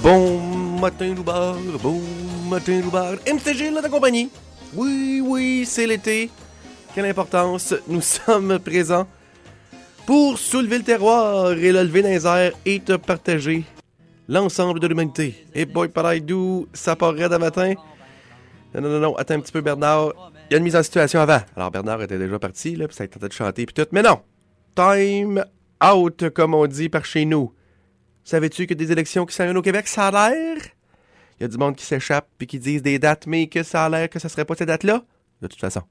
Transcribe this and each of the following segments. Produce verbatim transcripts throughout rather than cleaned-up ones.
Bon matin, Loubard, bon matin, Loubard. M C G, là, ta compagnie. Oui, oui, c'est l'été. Quelle importance. Nous sommes présents pour soulever le terroir et le lever dans les airs et te partager l'ensemble de l'humanité. Et boy, pareil, d'où ça part raide à matin. Non, non, non, non, attends un petit peu, Bernard. Il y a une mise en situation avant. Alors, Bernard était déjà parti, là, puis ça tentait de chanter, puis tout. Mais non! Time out, comme on dit par chez nous. Savais-tu que des élections qui s'en viennent au Québec, ça a l'air? Il y a du monde qui s'échappe puis qui disent des dates, mais que ça a l'air que ça serait pas ces dates-là? De toute façon.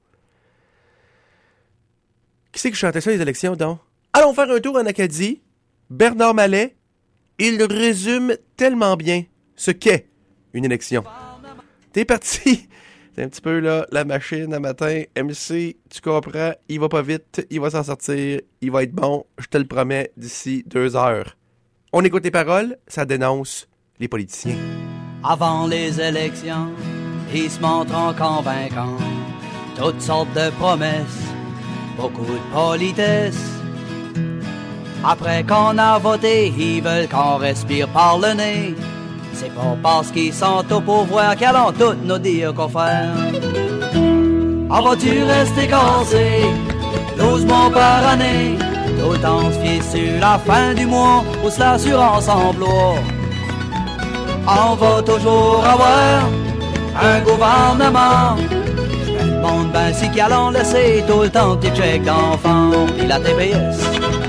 Qui c'est qui chantait ça, les élections, donc? Allons faire un tour en Acadie. Bernard Mallet, il résume tellement bien ce qu'est une élection. T'es parti. C'est un petit peu, là, la machine à matin. M C, tu comprends, il va pas vite, il va s'en sortir, il va être bon, je te le promets, d'ici deux heures. On écoute les paroles, ça dénonce les politiciens. Avant les élections, ils se montrent en convaincants. Toutes sortes de promesses, beaucoup de politesse. Après qu'on a voté, ils veulent qu'on respire par le nez. C'est pas parce qu'ils sont au pouvoir qu'ils allons tous nous dire quoi faire. En vas-tu rester cassé, douze mois par année? Autant se fier sur la fin du mois ou sur l'assurance emploi. On va toujours avoir un gouvernement. Je me demande ben si qu'ils allons laisser tout le temps tes chèques d'enfants et la T P S.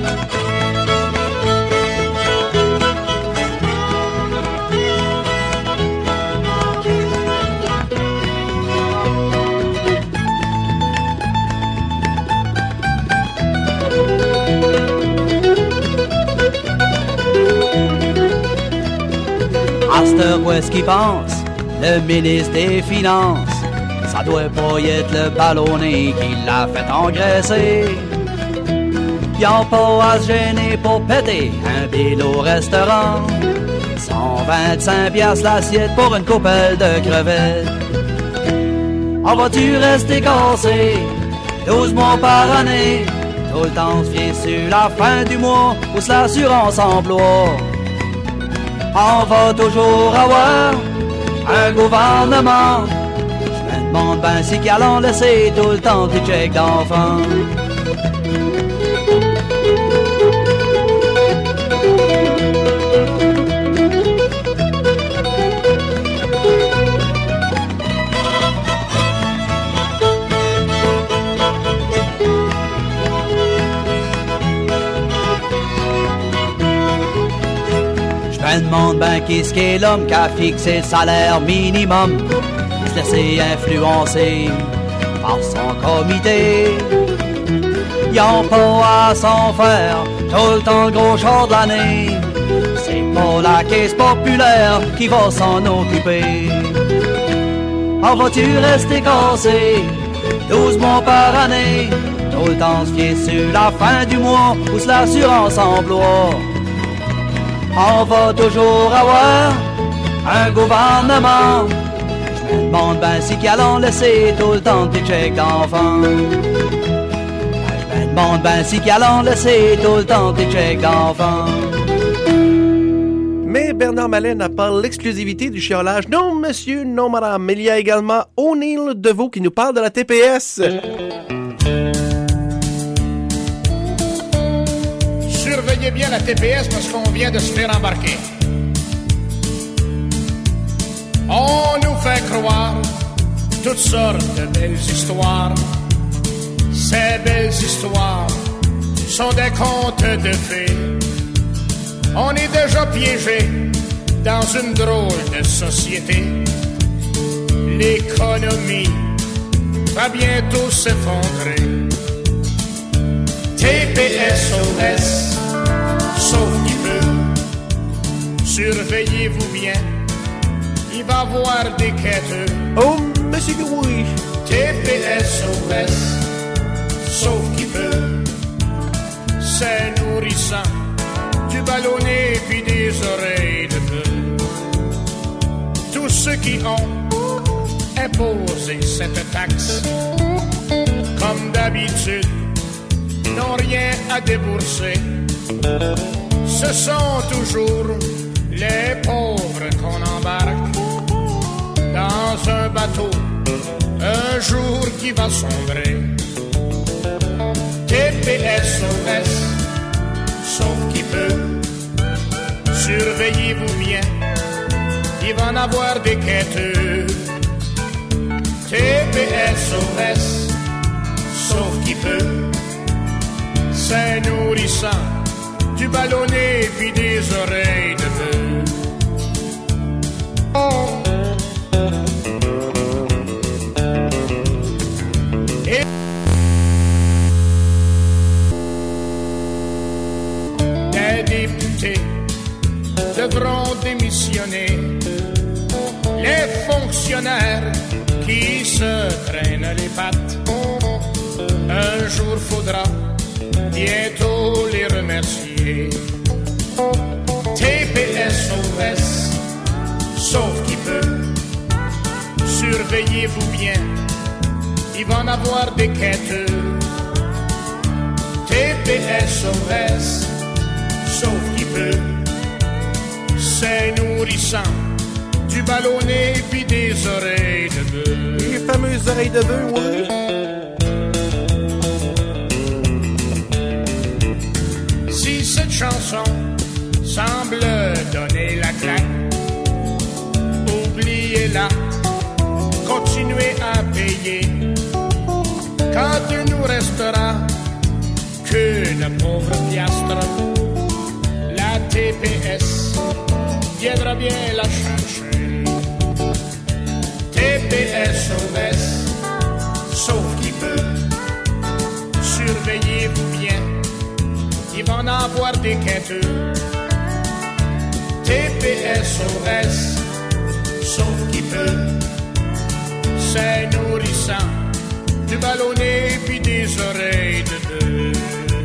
À cette heure où est-ce qu'il pense, le ministre des Finances, ça doit pas y être le ballonné qui l'a fait engraisser. Y'en pas à se gêner pour péter un bill au restaurant. cent vingt-cinq piastres l'assiette pour une coupelle de crevettes. En vas-tu rester cassé, douze mois par année? Tout le temps se fier sur la fin du mois ou sur l'assurance emploi. On va toujours avoir un gouvernement. Je me demande ben si qu'ils allons laisser tout le temps des chèques d'enfants. Je me demande ben qu'est-ce qu'est l'homme qui a fixé le salaire minimum. Se laisser influencer par son comité. Y'en pas à s'en faire tout le temps le gros char de l'année. C'est pas la caisse populaire qui va s'en occuper. En vas-tu rester cassé, douze mois par année? Tout le temps se fier sur la fin du mois ou sur l'assurance emploi. On va toujours avoir un gouvernement. Je me demande ben si qu'ils allons laisser tout le temps des chèques d'enfants. Je me demande ben si qu'ils allons laisser tout le temps des chèques d'enfants. Mais Bernard Mallet n'a pas l'exclusivité du chiolage. Non, monsieur, non, madame. Mais il y a également O'Neill Deveau qui nous parle de la T P S. Surveillez bien la T P S parce qu'on vient de se faire embarquer. On nous fait croire toutes sortes de belles histoires. Ces belles histoires sont des contes de fées. On est déjà piégé dans une drôle de société. L'économie va bientôt s'effondrer. T P S O S, sauf qui peut. Surveillez-vous bien, il va y avoir des quêteux. Oh, monsieur oui. T P S O S, sauf qui peut. C'est nourrissant, du ballonné puis des oreilles de bœuf. Tous ceux qui ont imposé cette taxe, comme d'habitude, n'ont rien à débourser. Ce sont toujours les pauvres qu'on embarque dans un bateau un jour qui va sombrer. T P S O S, sauf qui peut, surveillez-vous bien, il va en avoir des quêteux. T P S O S, sauf qui peut, c'est nourrissant, du ballonnet puis des oreilles de bœuf. Et les députés devront démissionner, les fonctionnaires qui se traînent les pattes, un jour faudra bientôt les remercier. T P S O S, sauf qui peut, surveillez-vous bien, il va en avoir des quêteux. T P S O S, sauf qui peut, c'est nourrissant, du ballonnet puis des oreilles de bœuf. Les fameuses oreilles de bœuf, oui. Si cette chanson semble donner la claque, oubliez-la, continuez à payer, quand il nous restera qu'une pauvre piastre, la T P S viendra bien la chercher. T P S O S, sauf qui peut, surveillez-vous bien, il va en avoir des quêteux. T P S O S, sauf qui peut, c'est nourrissant, du ballonnet puis des oreilles de bœuf.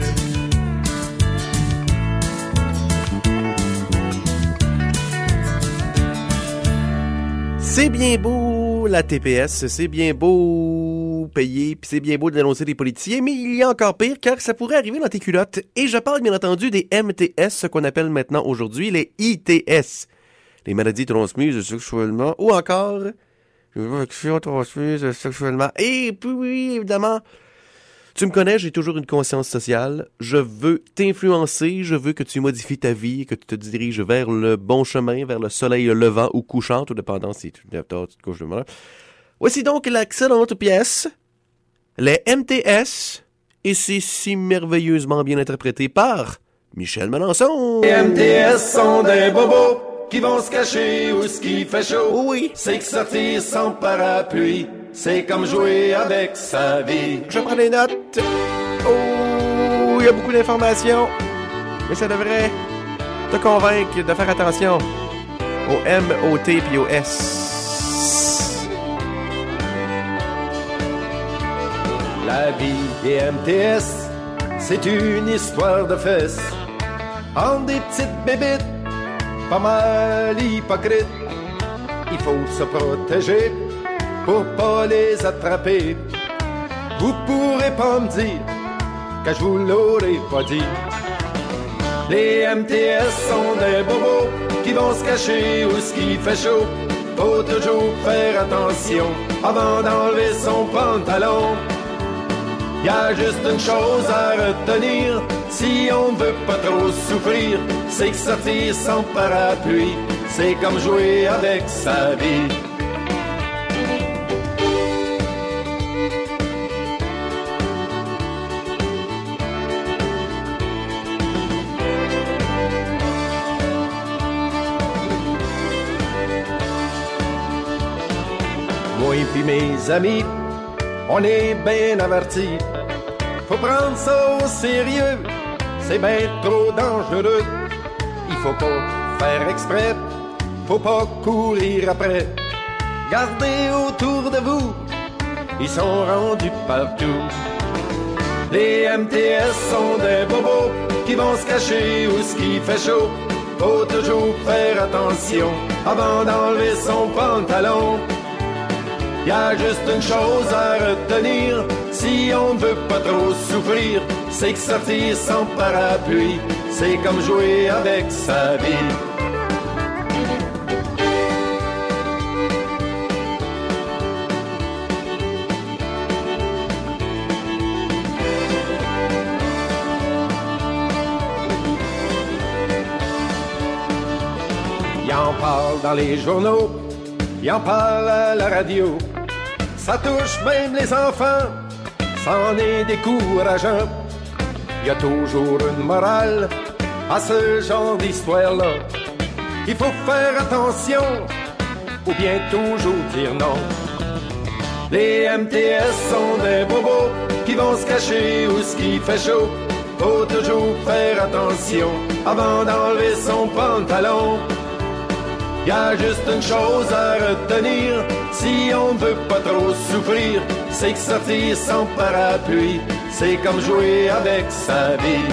C'est bien beau la T P S, c'est bien beau payer, puis c'est bien beau de dénoncer les politiciens, mais il y a encore pire, car ça pourrait arriver dans tes culottes. Et je parle bien entendu des M T S, ce qu'on appelle maintenant aujourd'hui les I T S, les maladies transmises sexuellement, ou encore les infections transmises sexuellement. Et puis oui, évidemment, tu me connais, j'ai toujours une conscience sociale. Je veux t'influencer, je veux que tu modifies ta vie, que tu te diriges vers le bon chemin, vers le soleil levant ou couchant, tout dépendant si tu te lèves tard, tu te couches demain. Voici donc l'excellente pièce, les M T S, et c'est si merveilleusement bien interprété par Michel Melançon. Les M T S sont des bobos qui vont se cacher où ce qui fait chaud. Oh oui. C'est que sortir sans parapluie, c'est comme jouer avec sa vie. Je prends des notes. Oh, il y a beaucoup d'informations. Mais ça devrait te convaincre de faire attention au M, au T puis au S. La vie des M T S, c'est une histoire de fesses. En des petites bébites, pas mal hypocrites. Il faut se protéger pour pas les attraper. Vous pourrez pas me dire que je vous l'aurais pas dit. Les M T S sont des bobos qui vont se cacher où ce qui fait chaud. Faut toujours faire attention avant d'enlever son pantalon. Y a juste une chose à retenir, si on ne veut pas trop souffrir, c'est que sortir sans parapluie, c'est comme jouer avec sa vie. Moi et puis mes amis, on est bien avertis. Faut prendre ça au sérieux, c'est bien trop dangereux. Il faut pas faire exprès, faut pas courir après. Gardez autour de vous, ils sont rendus partout. Les M T S sont des bobos qui vont se cacher où ce qui fait chaud. Faut toujours faire attention avant d'enlever son pantalon. Y a juste une chose à retenir, si on ne veut pas trop souffrir, c'est que sortir sans parapluie, c'est comme jouer avec sa vie. parle dans les journaux, il en parle à la radio. Ça touche même les enfants, c'en est décourageant. Il y a toujours une morale à ce genre d'histoire-là. Il faut faire attention, ou bien toujours dire non. Les M T S sont des bobos qui vont se cacher où ce qui fait chaud. Faut toujours faire attention avant d'enlever son pantalon. Y a juste une chose à retenir, si on veut pas trop souffrir, c'est que sortir sans parapluie, c'est comme jouer avec sa vie.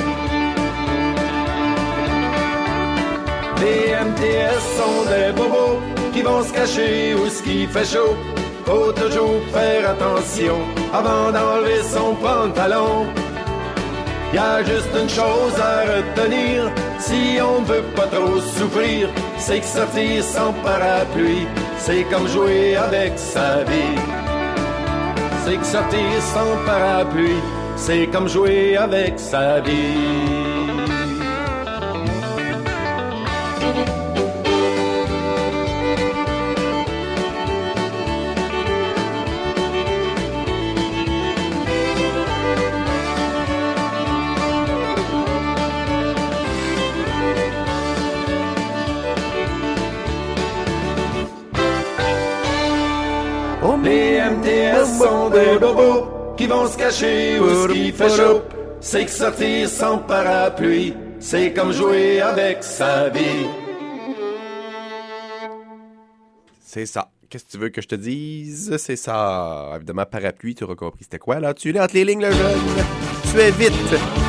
Les M T S sont des bobos qui vont se cacher où ce qui fait chaud. Faut toujours faire attention avant d'enlever son pantalon. Y a juste une chose à retenir, si on veut pas trop souffrir, c'est que sortir sans parapluie, c'est comme jouer avec sa vie. C'est que sortir sans parapluie, c'est comme jouer avec sa vie. Les M T S sont des bobos qui vont se cacher où ce qui fait chaud. C'est que sortir sans parapluie, c'est comme jouer avec sa vie. C'est ça. Qu'est-ce que tu veux que je te dise? C'est ça. Évidemment, parapluie, tu auras compris c'était quoi, là? Tu l'es entre les lignes, le jeune. Tu es vite.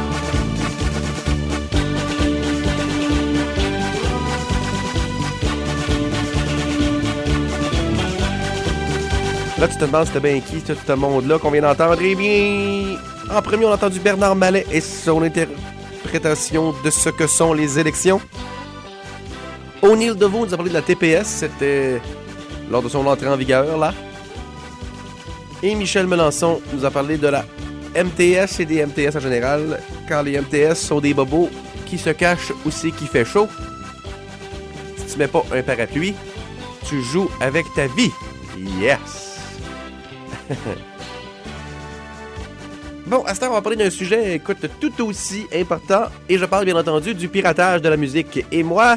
Là, tu te demandes c'était bien qui, tout ce monde-là qu'on vient d'entendre. Eh bien, en premier, on a entendu Bernard Malet et son interprétation de ce que sont les élections. O'Neill DeVoe nous a parlé de la T P S, c'était lors de son entrée en vigueur, là. Et Michel Melançon nous a parlé de la M T S et des M T S en général, quand les M T S sont des bobos qui se cachent où c'est qu'il fait chaud. Si tu mets pas un parapluie, tu joues avec ta vie. Yes! Bon, à ce temps, on va parler d'un sujet, écoute, tout aussi important, et je parle bien entendu du piratage de la musique. Et moi,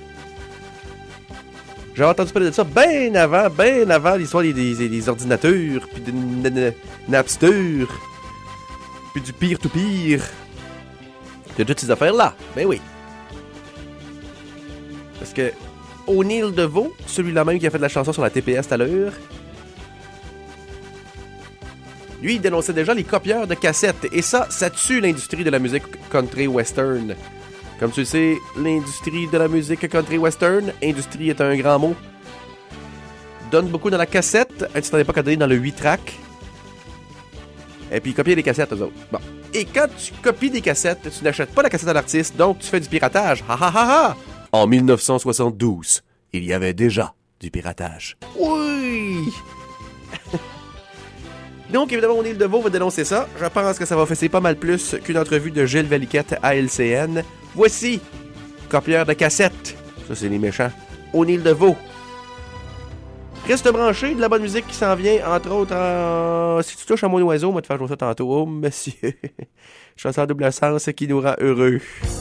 j'ai entendu parler de ça bien avant, bien avant l'histoire des, des, des ordinateurs, puis de Napster, puis du peer-to-peer, de toutes ces affaires-là. Ben oui. Parce que O'Neill DeVoe, celui-là même qui a fait de la chanson sur la T P S tout à l'heure, lui, il dénonçait déjà les copieurs de cassettes. Et ça, ça tue l'industrie de la musique country western. Comme tu le sais, l'industrie de la musique country western, industrie est un grand mot, donne beaucoup dans la cassette. Un petit époque à donner dans le huit track. Et puis copier des cassettes, eux autres. Bon. Et quand tu copies des cassettes, tu n'achètes pas la cassette à l'artiste, donc tu fais du piratage. Ha ha ha ha! En dix-neuf cent soixante-douze, il y avait déjà du piratage. Oui! Donc, évidemment, O'Neill DeVoe va dénoncer ça. Je pense que ça va fesser pas mal plus qu'une entrevue de Gilles Valiquette à L C N. Voici, copieur de cassettes. Ça, c'est les méchants. O'Neill DeVoe. Reste branché, de la bonne musique qui s'en vient, entre autres, en... si tu touches à mon oiseau, on va te faire jouer ça tantôt. Oh, monsieur. Chanson à double sens qui nous rend heureux.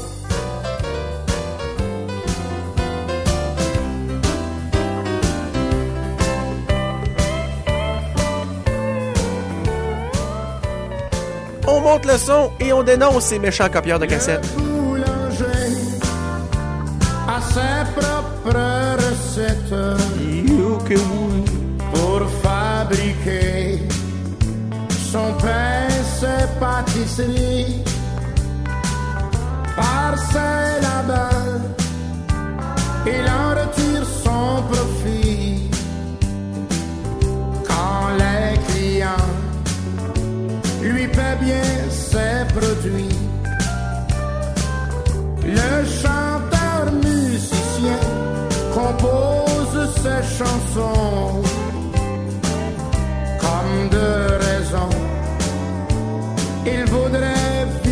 On monte le son et on dénonce ces méchants copieurs de cassettes. Le boulanger a ses propres recettes You que oui. pour fabriquer son pain, ses pâtisseries. Par ses labeurs, il en retire son profit. Quand les clients lui paie bien ses produits, le chanteur musicien compose ses chansons comme de raison. Il voudrait vivre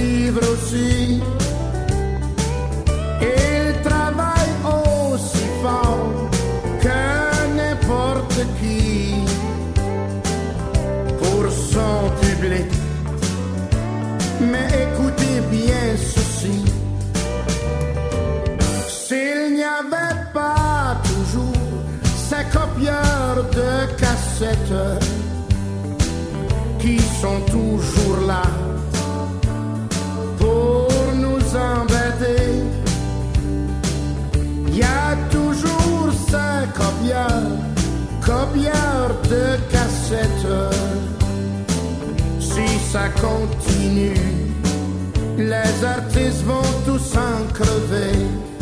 Mais écoutez bien ceci. S'il n'y avait pas toujours ces copieurs de cassettes qui sont toujours là pour nous embêter, il y a toujours ces copieurs, copieurs de cassettes. Si ça continue, les artistes vont tous en crever.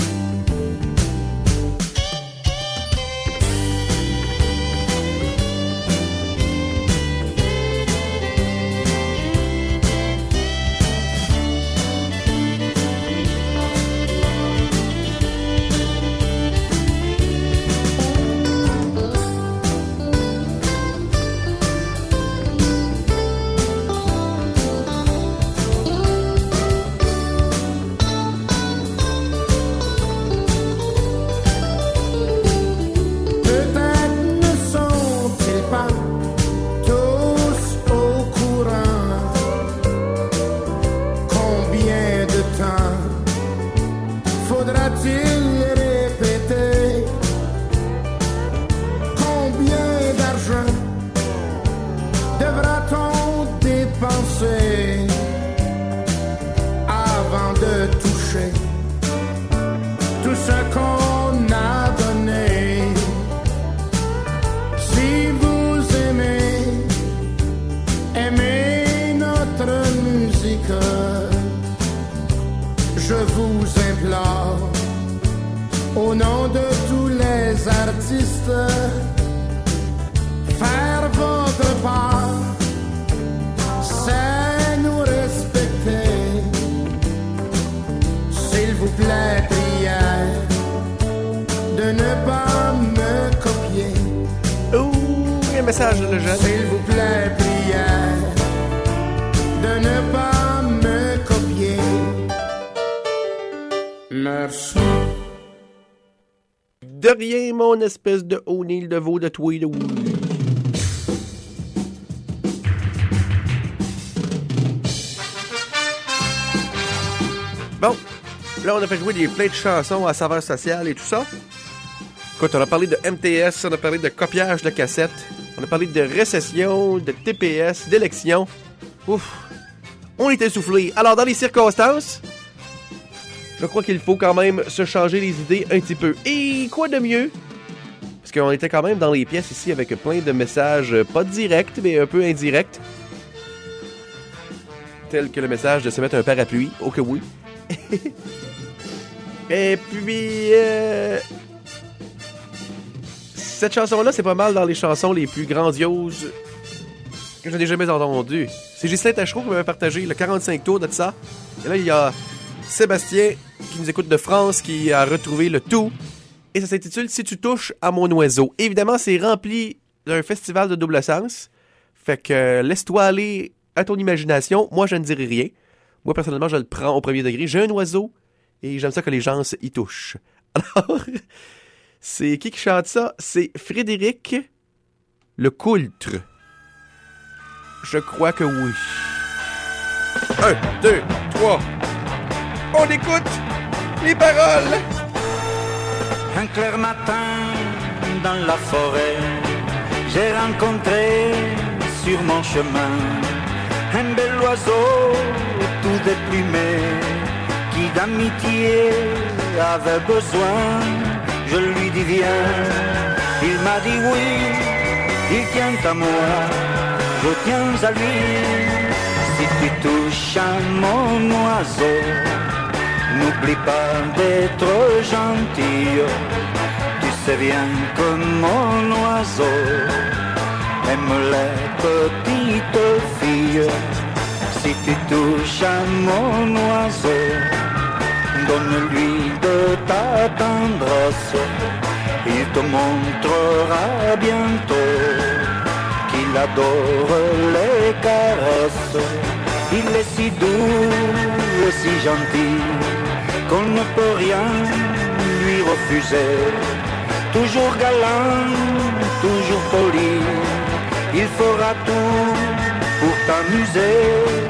Au nom de tous les artistes, faire votre part, c'est nous respecter. S'il vous plaît, prière de ne pas me copier. Ouh, un message de le jeune. S'il vous plaît, prière de ne pas me copier. Merci. De rien, mon espèce de O'Neill de veau de Tweedle. Bon, là, on a fait jouer des plein de chansons à saveur sociale et tout ça. Écoute, on a parlé de M T S, on a parlé de copiage de cassettes, on a parlé de récession, de T P S, d'élection. Ouf, on était soufflé. Alors, dans les circonstances, je crois qu'il faut quand même se changer les idées un petit peu. Et quoi de mieux? Parce qu'on était quand même dans les pièces ici avec plein de messages, pas directs, mais un peu indirects. Tel que le message de se mettre un parapluie, oh que oui. Et puis... Euh... Cette chanson-là, c'est pas mal dans les chansons les plus grandioses que je n'ai jamais entendues. C'est Ghislain Tachereau qui m'avait partagé le quarante-cinq tours de ça. Et là, il y a Sébastien, qui nous écoute de France, qui a retrouvé le tout. Et ça s'intitule « Si tu touches à mon oiseau ». Évidemment, c'est rempli d'un festival de double sens. Fait que euh, laisse-toi aller à ton imagination. Moi, je ne dirai rien. Moi, personnellement, je le prends au premier degré. J'ai un oiseau et j'aime ça que les gens y touchent. Alors, c'est qui qui chante ça? C'est Frédéric Lecoultre. Je crois que oui. Un, deux, trois... On écoute les paroles. Un clair matin dans la forêt, j'ai rencontré sur mon chemin un bel oiseau tout déplumé qui d'amitié avait besoin. Je lui dis viens, il m'a dit oui, il tient à moi, je tiens à lui. Si tu touches à mon oiseau, n'oublie pas d'être gentil. Tu sais bien que mon oiseau aime les petites filles. Si tu touches à mon oiseau, donne-lui de ta tendresse. Il te montrera bientôt qu'il adore les caresses. Il est si doux et si gentil qu'on ne peut rien lui refuser. Toujours galant, toujours poli, il fera tout pour t'amuser.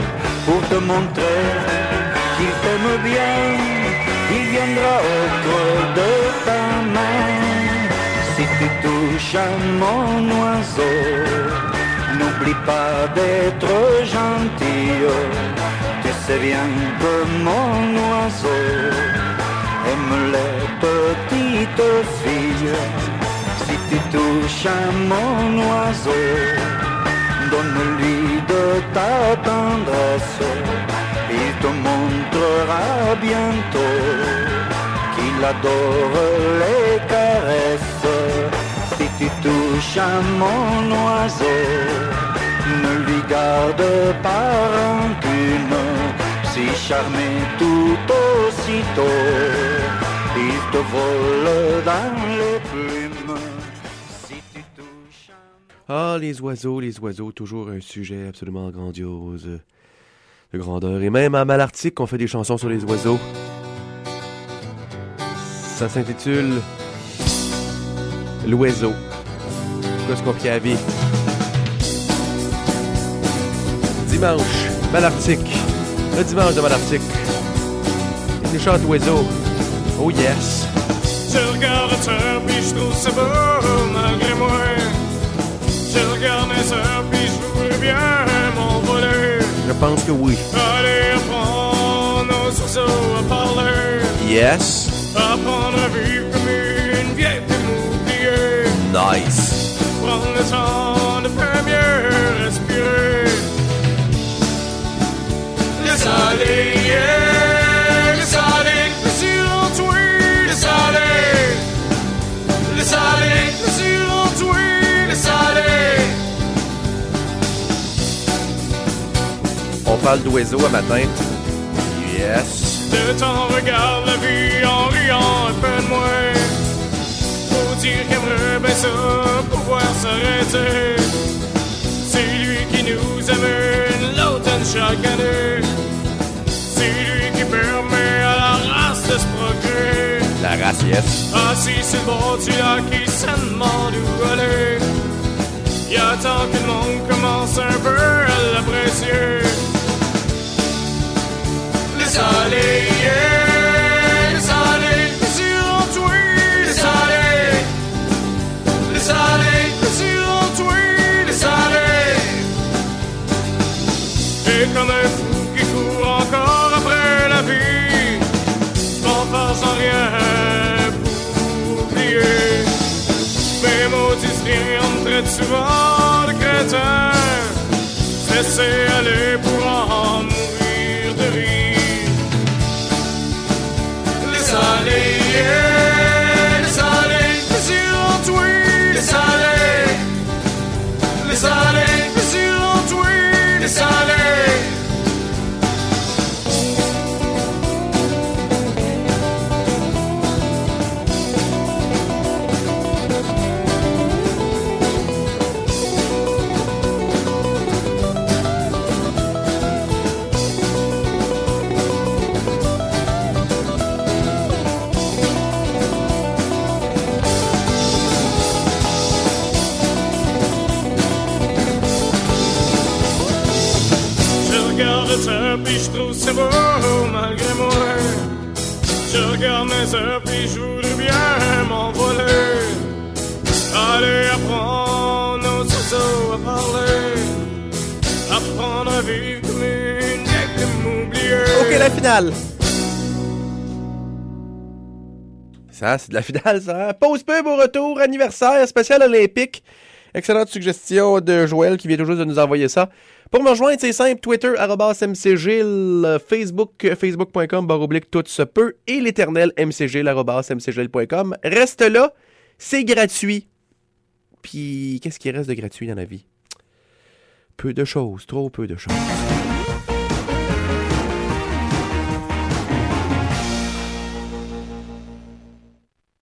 pour te montrer qu'il t'aime bien. Il viendra au creux de ta main. Si tu touches à mon oiseau, n'oublie pas d'être gentil. Tu sais bien que mon oiseau aime les petites filles. Si tu touches à mon oiseau, donne-lui de ta tendresse. Il te montrera bientôt qu'il adore les caresses. Si tu touches à mon oiseau, ne lui garde pas rancune. Si charmé tout aussitôt, il te vole dans les plumes. Si tu touches à... Ah, les oiseaux, les oiseaux, toujours un sujet absolument grandiose, de grandeur. Et même à Malartic, on fait des chansons sur les oiseaux. Ça s'intitule L'oiseau. Qu'est-ce qu'on fait à la vie? Dimanche, Malartic. Le dimanche de Malartic. Une chante d'oiseaux. Oh yes. Je regarde ça, puis je trouve ça beau, malgré moi. Je regarde ça, puis je voudrais bien m'envoler. Je pense que oui. Aller apprendre nos oiseaux à parler. Yes. Apprendre à vivre comme une vieille de m'oublier. Nice. Prendre le temps de faire mieux respirer. Laisse aller, yeah. Laisse aller, sur en toi. Laisse aller. Laisse aller, sur en toi. Laisse aller. On parle d'oiseaux à matin. Yes. Le temps regarde la vie en riant un peu de moins. Faut dire qu'il aimerait bien ça, pouvoir s'arrêter. C'est lui qui nous amène l'automne chaque année. C'est lui qui permet à la race de se procréer. La race, yes. Assis sur le bord du lac, il se demande où aller. Il attend que le monde commence un peu à l'apprécier. Laisse aller, yeah. Laisse aller, sur en toi. Laisse aller. Laisse aller, sur en toi. Laisse aller. Et comme un fou qui court encore après la vie, qu'on fasse en rien pour oublier. Mes mots disent rien, on me traite souvent de crétin. Laissez aller pour en mourir de rire. Laisse aller, yeah. Laisse aller, sur en toi. Laisse aller. Laisse aller, sur en toi. Laisse aller. Ça, puis je trouve ça beau malgré moi. Je regarde mes heures, puis je voudrais bien m'envoler. Aller apprendre nos oiseaux à parler. Apprendre à vivre comme une vieille de m'oublier. Ok, la finale. Ça, c'est de la finale, ça. Pause pub au retour, anniversaire spécial olympique. Excellente suggestion de Joël qui vient tout juste de nous envoyer ça. Pour me rejoindre, c'est simple, Twitter, arobase mcgil, Facebook, facebook.com, barre oblique, tout se peut, et l'éternel mcgil, arobase mcgil point com. Reste là, c'est gratuit. Puis, qu'est-ce qui reste de gratuit dans la vie? Peu de choses, trop peu de choses.